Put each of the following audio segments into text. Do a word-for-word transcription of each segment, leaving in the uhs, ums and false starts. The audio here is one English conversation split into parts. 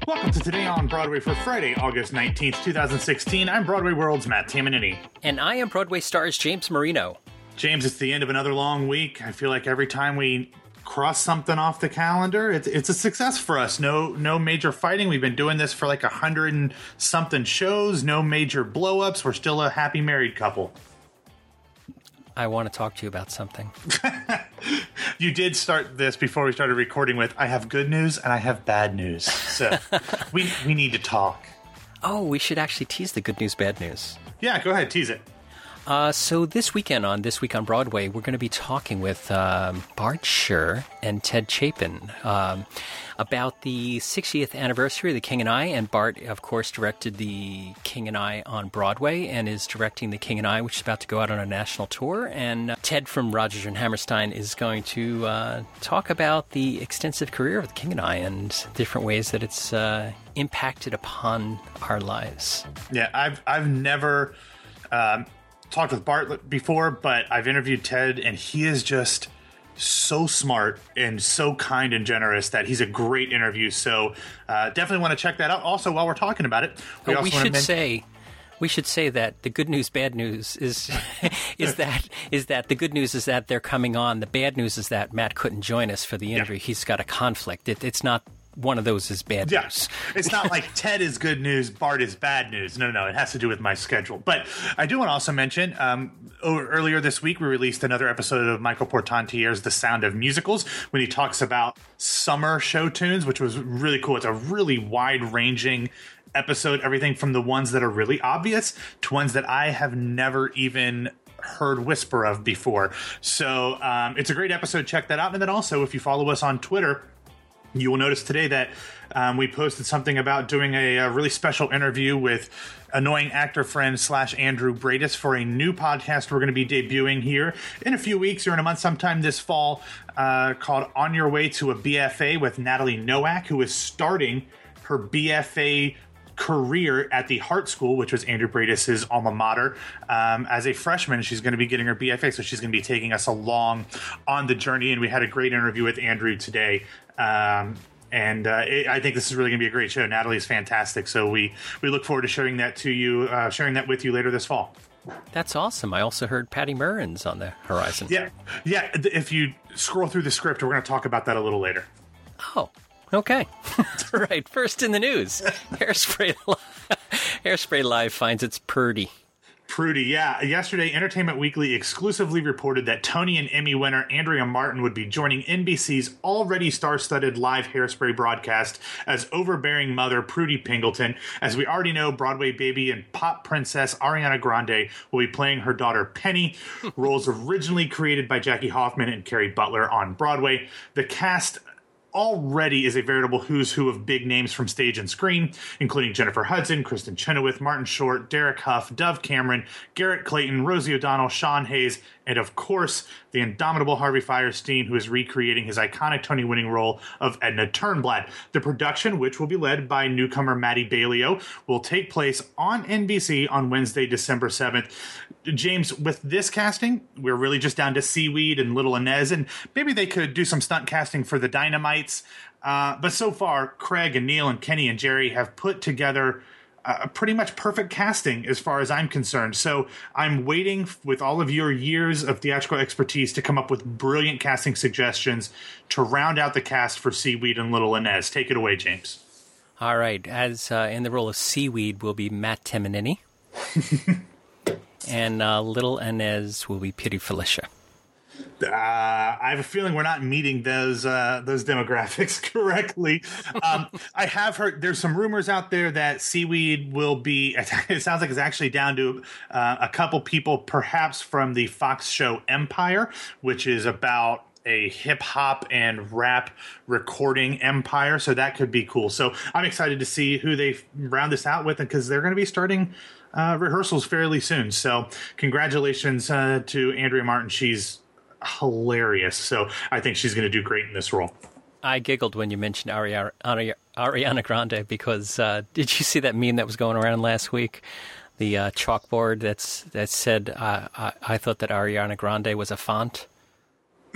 Welcome to Today on Broadway for Friday, August nineteenth, twenty sixteen. I'm Broadway World's Matt Tamanini. And I am Broadway Stars James Marino. James, it's the end of another long week. I feel like every time we cross something off the calendar, it's, it's a success for us. No no major fighting. We've been doing this for like a hundred and something shows. No major blow-ups. We're still a happy married couple. I want to talk to you about something. You did start this before we started recording with, I have good news and I have bad news. So we we need to talk. Oh, we should actually tease the good news, bad news. Yeah, go ahead, tease it. Uh, so this weekend on This Week on Broadway, we're going to be talking with um, Bart Sher and Ted Chapin um, about the sixtieth anniversary of The King and I. And Bart, of course, directed The King and I on Broadway and is directing The King and I, which is about to go out on a national tour. And uh, Ted from Rodgers and Hammerstein is going to uh, talk about the extensive career of The King and I and different ways that it's uh, impacted upon our lives. Yeah, I've I've never... Um, talked with Bart before, but I've interviewed Ted, and he is just so smart and so kind and generous that he's a great interview. So uh, definitely want to check that out. Also, while we're talking about it, we, oh, also we want should to men- say we should say that the good news, bad news is is that is that the good news is that they're coming on. The bad news is that Matt couldn't join us for the interview. Yeah. He's got a conflict. It, it's not. One of those is bad yeah. news. It's not like Ted is good news, Bart is bad news. No, no, no. It has to do with my schedule. But I do want to also mention, um, earlier this week, we released another episode of Michael Portantier's The Sound of Musicals, when he talks about summer show tunes, which was really cool. It's a really wide-ranging episode, everything from the ones that are really obvious to ones that I have never even heard whisper of before. So um, it's a great episode. Check that out. And then also, if you follow us on Twitter, you will notice today that um, we posted something about doing a, a really special interview with annoying actor friend slash Andrew Bradis for a new podcast we're going to be debuting here in a few weeks or in a month sometime this fall uh, called On Your Way to a B F A with Natalie Nowak, who is starting her B F A career at the Hart School, which was Andrew Bradis' alma mater. Um, as a freshman, she's going to be getting her B F A, so she's going to be taking us along on the journey, and we had a great interview with Andrew today. Um, and uh, it, I think this is really going to be a great show. Natalie is fantastic, so we, we look forward to sharing that to you, uh, sharing that with you later this fall. That's awesome. I also heard Patty Murren's on the horizon. Yeah, yeah. If you scroll through the script, we're going to talk about that a little later. Oh, okay. All right. First in the news, Hairspray Live, Hairspray Live finds its Purdy. Prudy, yeah. Yesterday, Entertainment Weekly exclusively reported that Tony and Emmy winner Andrea Martin would be joining N B C's already star-studded live Hairspray broadcast as overbearing mother Prudy Pingleton. As we already know, Broadway baby and pop princess Ariana Grande will be playing her daughter Penny, roles originally created by Jackie Hoffman and Carrie Butler on Broadway. The cast already is a veritable who's who of big names from stage and screen, including Jennifer Hudson, Kristen Chenoweth, Martin Short, Derek Huff, Dove Cameron, Garrett Clayton, Rosie O'Donnell, Sean Hayes, and of course, the indomitable Harvey Fierstein, who is recreating his iconic Tony-winning role of Edna Turnblad. The production, which will be led by newcomer Maddie Bailio, will take place on N B C on Wednesday, December seventh. James, with this casting, we're really just down to Seaweed and Little Inez, and maybe they could do some stunt casting for the Dynamites. Uh, but so far, Craig and Neil and Kenny and Jerry have put together a pretty much perfect casting as far as I'm concerned. So I'm waiting with all of your years of theatrical expertise to come up with brilliant casting suggestions to round out the cast for Seaweed and Little Inez. Take it away, James. All right. As uh, in the role of Seaweed will be Matt Tamanini. And uh, Little Inez will be Piri Felicia. Uh, I have a feeling we're not meeting those uh, those demographics correctly. Um, I have heard there's some rumors out there that Seaweed will be. It sounds like it's actually down to uh, a couple people, perhaps from the Fox show Empire, which is about a hip hop and rap recording empire. So that could be cool. So I'm excited to see who they round this out with, because they're going to be starting uh, rehearsals fairly soon. So congratulations uh, to Andrea Martin. She's hilarious. So I think she's going to do great in this role. I giggled when you mentioned Ari- Ari- Ariana Grande because uh, did you see that meme that was going around last week? The uh, chalkboard that's that said, uh, I, I thought that Ariana Grande was a font.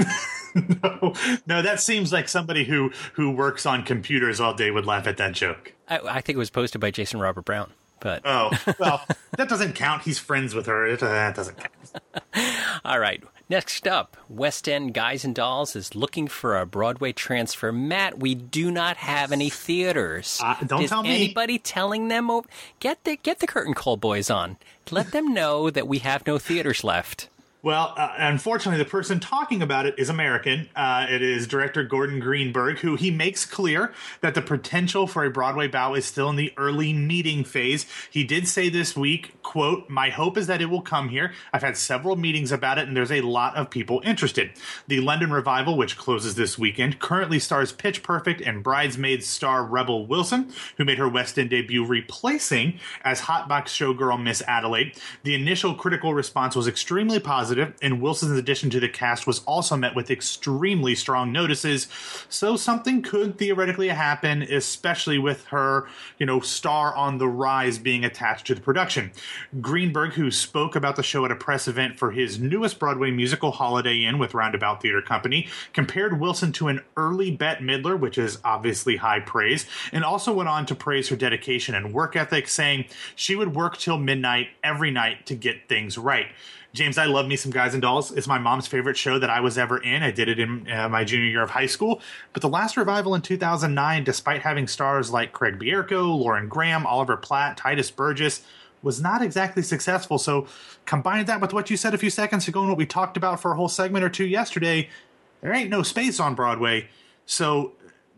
no, no, that seems like somebody who who works on computers all day would laugh at that joke. I, I think it was posted by Jason Robert Brown. But oh, well, that doesn't count. He's friends with her. It, uh, that doesn't count. All right. Next up, West End Guys and Dolls is looking for a Broadway transfer. Matt, we do not have any theaters. Uh, don't is tell me. Anybody telling them over? Get the get the Curtain Call boys on. Let them know that we have no theaters left. Well, uh, unfortunately, the person talking about it is American. Uh, it is director Gordon Greenberg, who he makes clear that the potential for a Broadway bow is still in the early meeting phase. He did say this week, quote, "My hope is that it will come here. I've had several meetings about it, and there's a lot of people interested." The London Revival, which closes this weekend, currently stars Pitch Perfect and Bridesmaids star Rebel Wilson, who made her West End debut replacing as Hotbox showgirl Miss Adelaide. The initial critical response was extremely positive, and Wilson's addition to the cast was also met with extremely strong notices. So something could theoretically happen, especially with her, you know, star on the rise being attached to the production. Greenberg, who spoke about the show at a press event for his newest Broadway musical, Holiday Inn with Roundabout Theater Company, compared Wilson to an early Bette Midler, which is obviously high praise, and also went on to praise her dedication and work ethic, saying she would work till midnight every night to get things right. James, I love me some Guys and Dolls. It's my mom's favorite show that I was ever in. I did it in uh, my junior year of high school. But the last revival in two thousand nine, despite having stars like Craig Bierko, Lauren Graham, Oliver Platt, Titus Burgess, was not exactly successful. So combine that with what you said a few seconds ago and what we talked about for a whole segment or two yesterday, there ain't no space on Broadway. So,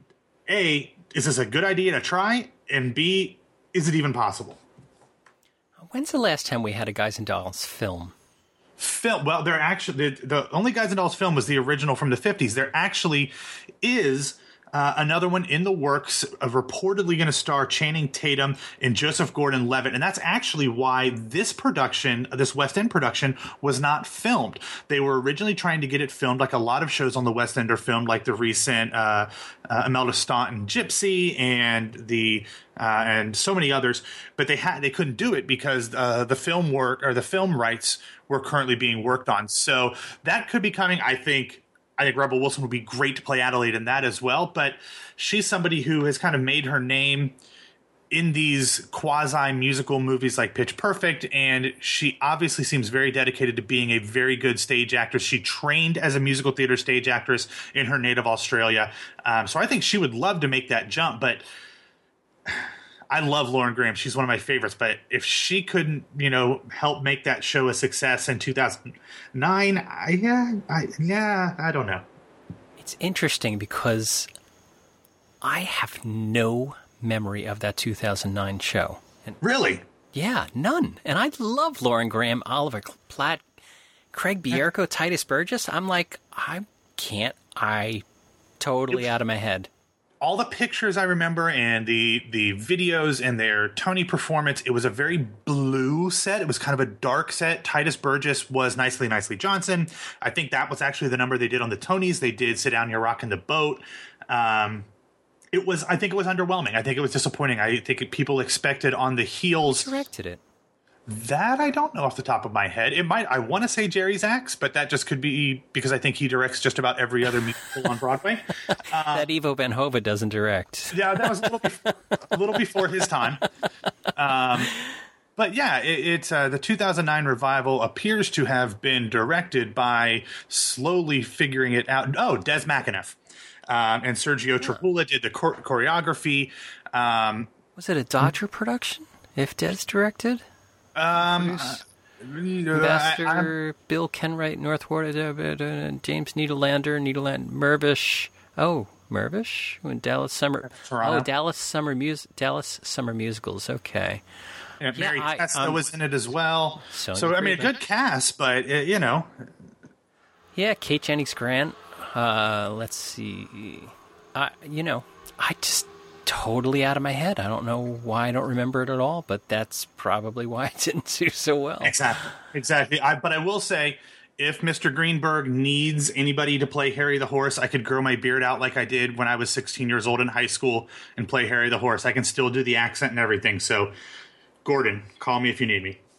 A, is this a good idea to try? And B, is it even possible? When's the last time we had a Guys and Dolls film? Film. Well, there actually the, the only Guys and Dolls film was the original from the fifties. There actually is uh, another one in the works of reportedly going to star Channing Tatum and Joseph Gordon-Levitt, and that's actually why this production, this West End production, was not filmed. They were originally trying to get it filmed, like a lot of shows on the West End are filmed, like the recent uh, uh, Imelda Staunton Gypsy and the uh, and so many others, but they had they couldn't do it because uh, the film work or the film rights were currently being worked on. So that could be coming. I think I think Rebel Wilson would be great to play Adelaide in that as well. But she's somebody who has kind of made her name in these quasi-musical movies like Pitch Perfect, and she obviously seems very dedicated to being a very good stage actress. She trained as a musical theater stage actress in her native Australia. Um, so I think she would love to make that jump, but I love Lauren Graham. She's one of my favorites, but if she couldn't, you know, help make that show a success in two thousand nine, I, yeah, I, yeah, I don't know. It's interesting because I have no memory of that two thousand nine show. And really? Yeah, none. And I love Lauren Graham, Oliver Platt, Craig Bierko, Titus Burgess. I'm like, I can't, I totally out of my head. All the pictures I remember and the the videos and their Tony performance, it was a very blue set. It was kind of a dark set. Titus Burgess was Nicely Nicely Johnson. I think that was actually the number they did on the Tonys. They did Sit Down, You're Rockin' the Boat. Um, it was, I think it was underwhelming. I think it was disappointing. I think people expected on the heels. Who directed it? That I don't know off the top of my head. It might. I want to say Jerry Zaks, but that just could be because I think he directs just about every other musical on Broadway. Uh, that Ivo Van Hove doesn't direct. Yeah, that was a little before, a little before his time. Um, but yeah, it, it's uh, the two thousand nine revival appears to have been directed by slowly figuring it out. Oh, Des McAnuff um, and Sergio Tribula did the chor- choreography. Um, was it a Dodger production? If Des directed. Um, uh, Ambassador, I, Bill Kenwright, Northward, uh, uh, James Niederlander, Niederland, Mervish. Oh, Mervish? When Dallas Summer. Toronto. Oh, Dallas Summer Mus- Dallas Summer Musicals. Okay. Yeah, Mary yeah, Testa um, was in it as well. Sonia so I mean, a Friedman. good cast, but uh, you know. Yeah, Kate Jennings Grant. Uh, let's see. I, you know, I just. Totally out of my head. I don't know why I don't remember it at all, but that's probably why it didn't do so well. Exactly. Exactly. I, but I will say, if Mister Greenberg needs anybody to play Harry the Horse, I could grow my beard out like I did when I was sixteen years old in high school and play Harry the Horse. I can still do the accent and everything. So, Gordon, call me if you need me.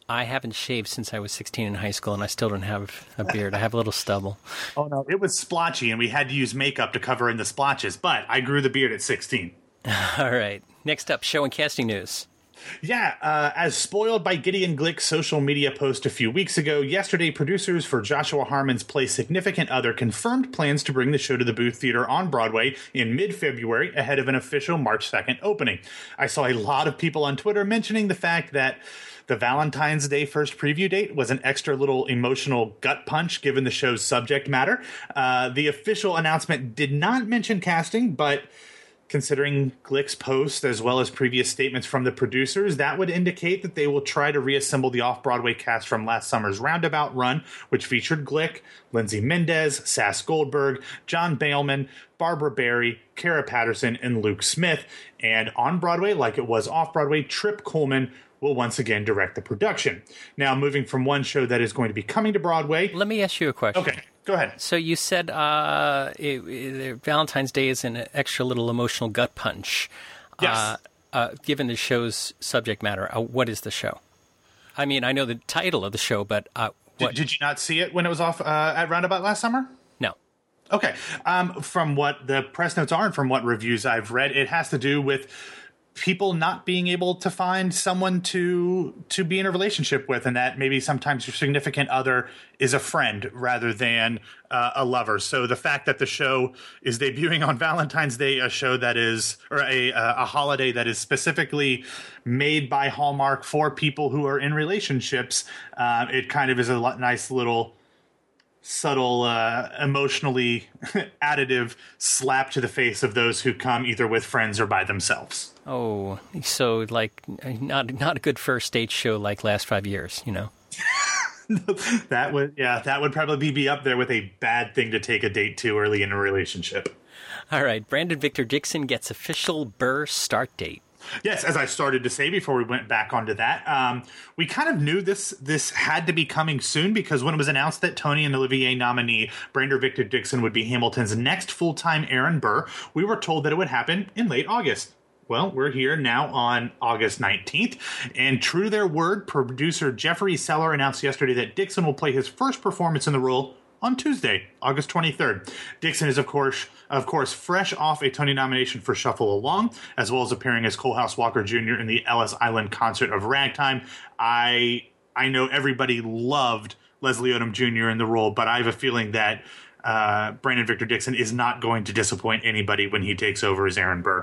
I haven't shaved since I was sixteen in high school, and I still don't have a beard. I have a little stubble. Oh, no. It was splotchy, and we had to use makeup to cover in the splotches, but I grew the beard at sixteen. All right. Next up, show and casting news. Yeah, uh, as spoiled by Gideon Glick's social media post a few weeks ago, yesterday producers for Joshua Harmon's play Significant Other confirmed plans to bring the show to the Booth Theater on Broadway in mid-February ahead of an official March second opening. I saw a lot of people on Twitter mentioning the fact that the Valentine's Day first preview date was an extra little emotional gut punch given the show's subject matter. Uh, the official announcement did not mention casting, but considering Glick's post as well as previous statements from the producers, that would indicate that they will try to reassemble the off-Broadway cast from last summer's Roundabout run, which featured Glick, Lindsay Mendez, Sass Goldberg, John Behlman, Barbara Barry, Kara Patterson, and Luke Smith. And on Broadway, like it was off-Broadway, Trip Coleman will once again direct the production. Now, moving from one show that is going to be coming to Broadway... Let me ask you a question. Okay. Go ahead. So you said uh, it, it, Valentine's Day is an extra little emotional gut punch. Yes. Uh, uh, given the show's subject matter, uh, what is the show? I mean, I know the title of the show, but uh, what? Did, did you not see it when it was off uh, at Roundabout last summer? No. Okay. Um, from what the press notes are and from what reviews I've read, it has to do with people not being able to find someone to to be in a relationship with, and that maybe sometimes your significant other is a friend rather than uh, a lover. So the fact that the show is debuting on Valentine's Day, a show that is, or a a holiday that is specifically made by Hallmark for people who are in relationships, uh, it kind of is a nice little subtle, uh, emotionally additive slap to the face of those who come either with friends or by themselves. Oh, so like not not a good first date show like Last Five Years, you know? That would, yeah, that would probably be up there with a bad thing to take a date to early in a relationship. All right, Brandon Victor Dixon gets official Burr start date. Yes, as I started to say before we went back onto that, um, we kind of knew this this had to be coming soon, because when it was announced that Tony and Olivier nominee Brandon Victor Dixon would be Hamilton's next full-time Aaron Burr, we were told that it would happen in late August. Well, we're here now on August nineteenth, and true to their word, producer Jeffrey Seller announced yesterday that Dixon will play his first performance in the role on Tuesday, August twenty-third. Dixon is, of course, of course, fresh off a Tony nomination for Shuffle Along, as well as appearing as Coalhouse Walker Junior in the Ellis Island concert of Ragtime. I I know everybody loved Leslie Odom Junior in the role, but I have a feeling that uh, Brandon Victor Dixon is not going to disappoint anybody when he takes over as Aaron Burr.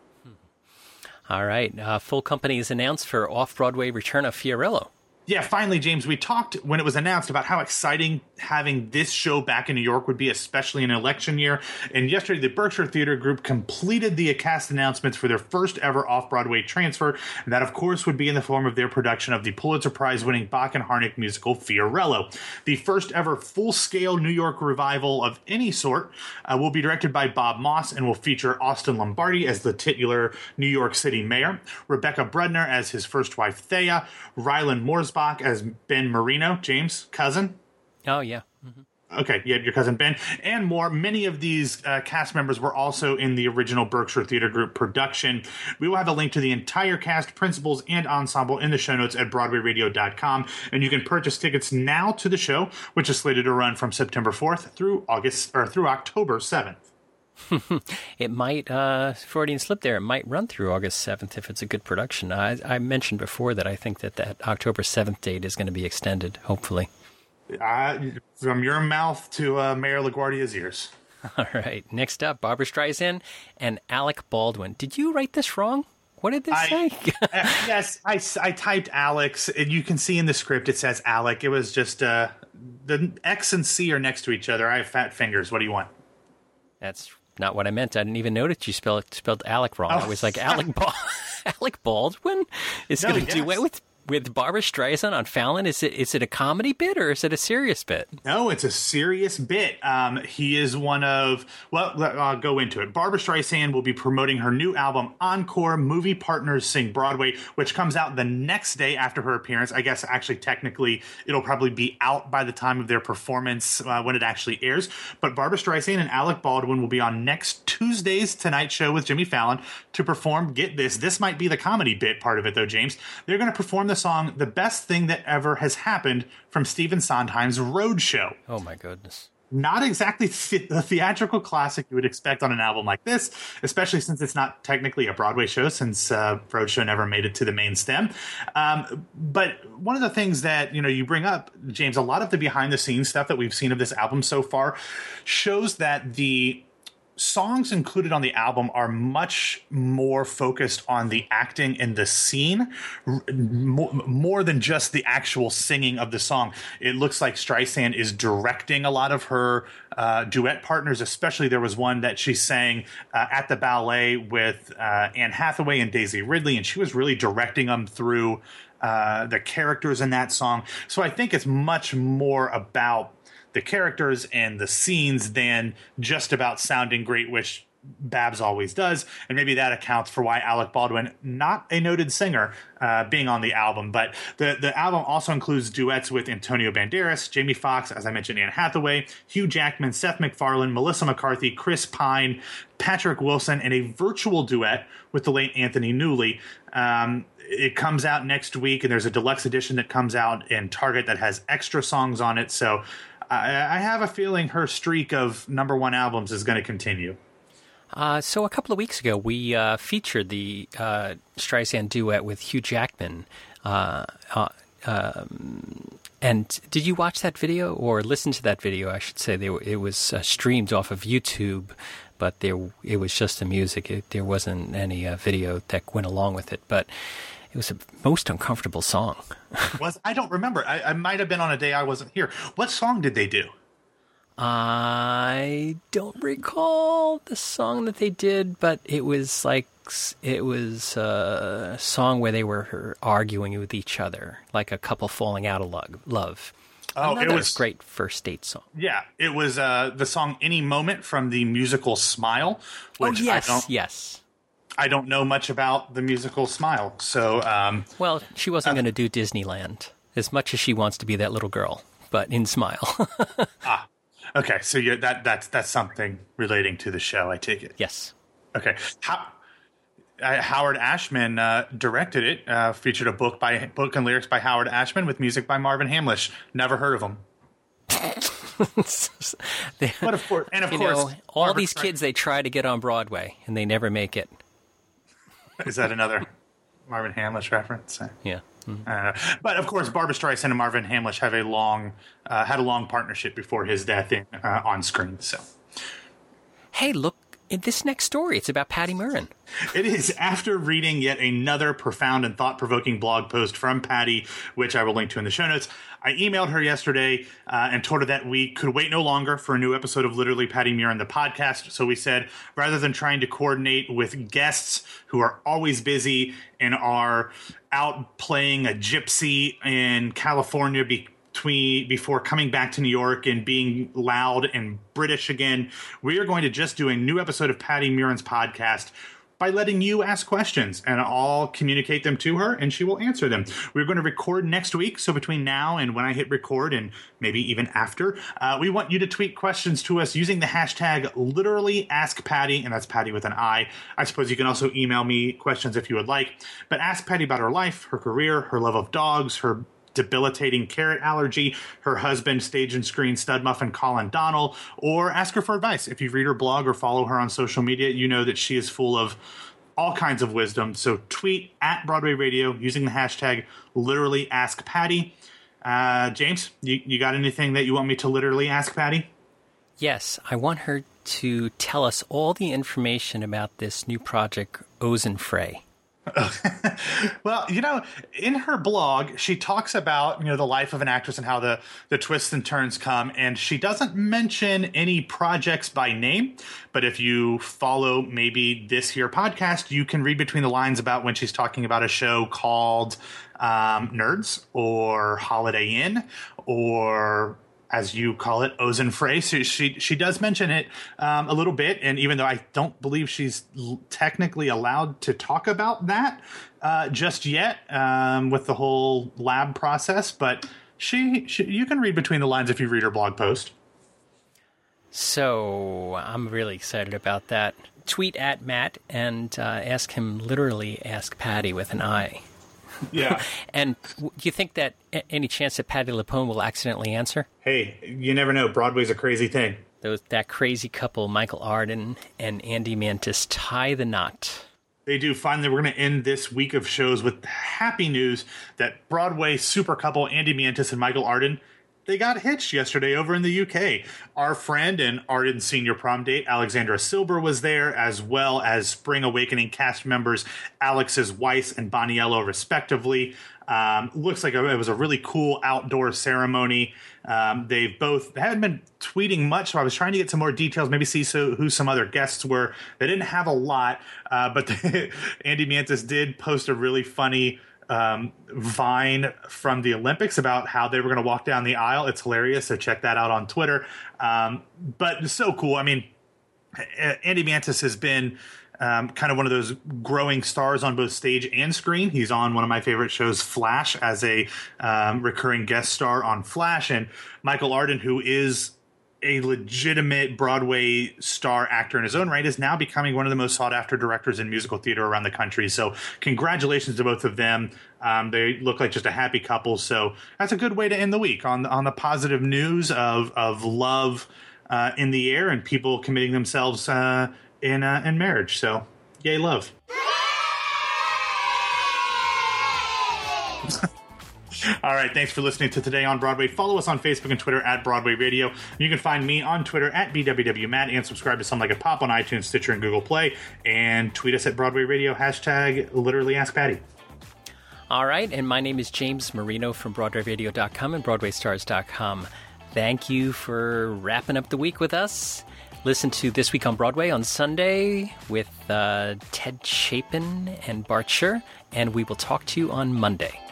All right. Uh, full company is announced for off-Broadway return of Fiorello. Yeah, finally, James, we talked when it was announced about how exciting having this show back in New York would be, especially in an election year. And yesterday, the Berkshire Theater Group completed the cast announcements for their first ever off-Broadway transfer. And that, of course, would be in the form of their production of the Pulitzer Prize-winning Bach and Harnick musical Fiorello. The first ever full-scale New York revival of any sort uh, will be directed by Bob Moss and will feature Austin Lombardi as the titular New York City mayor, Rebecca Brudner as his first wife Thea, Ryland Morsbach as Ben Marino, James' cousin. Oh, yeah. Mm-hmm. Okay, yeah, your cousin Ben, and more. Many of these uh, cast members were also in the original Berkshire Theater Group production. We will have a link to the entire cast, principals, and ensemble in the show notes at broadway radio dot com, and you can purchase tickets now to the show, which is slated to run from September fourth through August or through October seventh. It might, uh, Freudian slip there, it might run through August seventh if it's a good production. I, I mentioned before that I think that that October seventh date is going to be extended, hopefully. Uh, from your mouth to uh, Mayor LaGuardia's ears. All right. Next up, Barbra Streisand and Alec Baldwin. Did you write this wrong? What did this I, say? uh, yes, I, I typed Alex, and you can see in the script it says Alec. It was just uh, the X and C are next to each other. I have fat fingers. What do you want? That's not what I meant. I didn't even notice you spelled spelled Alec wrong. Oh. I was like, Alec ba- Alec Baldwin is No, going to yes. do it with with Barbra Streisand on Fallon. Is it is it a comedy bit or is it a serious bit? No, it's a serious bit. Um, he is one of, well, I'll go into it. Barbra Streisand will be promoting her new album, Encore, Movie Partners Sing Broadway, which comes out the next day after her appearance. I guess actually technically it'll probably be out by the time of their performance uh, when it actually airs. But Barbra Streisand and Alec Baldwin will be on next Tuesday's Tonight Show with Jimmy Fallon to perform, get this, this might be the comedy bit part of it though, James. They're going to perform the song The Best Thing That Ever Has Happened from Stephen Sondheim's Roadshow. Oh, my goodness. Not exactly the theatrical classic you would expect on an album like this, especially since it's not technically a Broadway show, since uh, Roadshow never made it to the main stem. Um, but one of the things that, you know, you bring up, James, a lot of the behind-the-scenes stuff that we've seen of this album so far shows that the songs included on the album are much more focused on the acting in the scene, more, more than just the actual singing of the song. It looks like Streisand is directing a lot of her uh, duet partners, especially there was one that she sang uh, at the ballet with uh, Anne Hathaway and Daisy Ridley, and she was really directing them through uh, the characters in that song. So I think it's much more about the characters and the scenes than just about sounding great, which Babs always does. And maybe that accounts for why Alec Baldwin, not a noted singer, uh, being on the album. But the, the album also includes duets with Antonio Banderas, Jamie Foxx, as I mentioned, Anne Hathaway, Hugh Jackman, Seth MacFarlane, Melissa McCarthy, Chris Pine, Patrick Wilson, and a virtual duet with the late Anthony Newley. Um, it comes out next week, and there's a deluxe edition that comes out in Target that has extra songs on it. So I, I have a feeling her streak of number one albums is going to continue. Uh, so a couple of weeks ago, we uh, featured the uh, Streisand duet with Hugh Jackman. Uh, uh, um, and did you watch that video or listen to that video? I should say they were, it was uh, streamed off of YouTube, but there it was just the music. It, there wasn't any uh, video that went along with it. But it was a most uncomfortable song. was I don't remember. I, I might have been on a day I wasn't here. What song did they do? I don't recall the song that they did, but it was like it was a song where they were arguing with each other, like a couple falling out of love. Oh, Another it was a great first date song. Yeah, it was uh, the song "Any Moment" from the musical Smile. Which oh yes, I don't, yes. I don't know much about the musical Smile, so um, well, she wasn't uh, going to do Disneyland as much as she wants to be that little girl, but in Smile. ah. Okay, so yeah, that that's that's something relating to the show, I take it. Yes. Okay. How, uh, Howard Ashman uh, directed it. Uh, featured a book by book and lyrics by Howard Ashman with music by Marvin Hamlish. Never heard of him. they, but of course, and of you course, know, all Barbara these kids they try to get on Broadway and they never make it. Is that another Marvin Hamlish reference? Yeah. Mm-hmm. Uh, but of course, Barbra Streisand and Marvin Hamlish have a long uh, had a long partnership before his death in, uh, on screen. So, hey, look at this next story. It's about Patty Murin. It is. After reading yet another profound and thought-provoking blog post from Patty, which I will link to in the show notes, I emailed her yesterday uh, and told her that we could wait no longer for a new episode of Literally Patty Murin, the podcast. So we said, rather than trying to coordinate with guests who are always busy and are out playing a gypsy in California between before coming back to New York and being loud and British again, we are going to just do a new episode of Patty Murin's podcast by letting you ask questions, and I'll communicate them to her, and she will answer them. We're going to record next week, so between now and when I hit record, and maybe even after, uh, we want you to tweet questions to us using the hashtag LiterallyAskPatty, and that's Patty with an I. I suppose you can also email me questions if you would like, but ask Patty about her life, her career, her love of dogs, her debilitating carrot allergy, her husband, stage and screen stud muffin Colin Donnell, or ask her for advice. If you read her blog or follow her on social media, you know that she is full of all kinds of wisdom. So tweet at Broadway Radio using the hashtag literally ask Patty. Uh, James, you, you got anything that you want me to literally ask Patty? Yes, I want her to tell us all the information about this new project, Ozenfrey. Well, you know, in her blog, she talks about, you know, the life of an actress and how the, the twists and turns come. And she doesn't mention any projects by name. But if you follow maybe this here podcast, you can read between the lines about when she's talking about a show called um, Nerds or Holiday Inn or, as you call it, Ozenfrey. So she she does mention it um, a little bit, and even though I don't believe she's l- technically allowed to talk about that uh, just yet um, with the whole lab process, but she, she you can read between the lines if you read her blog post. So I'm really excited about that. Tweet at Matt and uh, ask him literally ask Patty with an I. Yeah. And do you think that any chance that Patti LuPone will accidentally answer? Hey, you never know. Broadway's a crazy thing. Those, that crazy couple, Michael Arden and Andy Mantis, tie the knot. They do. Finally, we're going to end this week of shows with happy news that Broadway super couple Andy Mantis and Michael Arden, they got hitched yesterday over in the U K. Our friend and Arden's senior prom date, Alexandra Silber, was there, as well as Spring Awakening cast members Alexis Weiss and Boniello, respectively. Um, looks like it was a really cool outdoor ceremony. Um, they've both they haven't been tweeting much, so I was trying to get some more details, maybe see so, who some other guests were. They didn't have a lot, uh, but they, Andy Mantis did post a really funny um, Vine from the Olympics about how they were going to walk down the aisle. It's hilarious, so check that out on Twitter. Um, but it's so cool. I mean, Andy Mantis has been Um, kind of one of those growing stars on both stage and screen. He's on one of my favorite shows, Flash, as a um, recurring guest star on Flash. And Michael Arden, who is a legitimate Broadway star actor in his own right, is now becoming one of the most sought-after directors in musical theater around the country. So congratulations to both of them. Um, they look like just a happy couple. So that's a good way to end the week, on, on the positive news of, of love uh, in the air and people committing themselves uh in uh, in marriage. So yay, love. All right, thanks for listening to Today on Broadway. Follow us on Facebook and Twitter at Broadway Radio. You can find me on Twitter at B W W Matt, and subscribe to Some Like It Pop on iTunes, Stitcher, and Google Play. And tweet us at Broadway Radio, hashtag literally ask Patty. All right, and my name is James Marino from Broadway Radio dot com and Broadway Stars dot com. Thank you for wrapping up the week with us. Listen to This Week on Broadway on Sunday with uh, Ted Chapin and Bart Sher, and we will talk to you on Monday.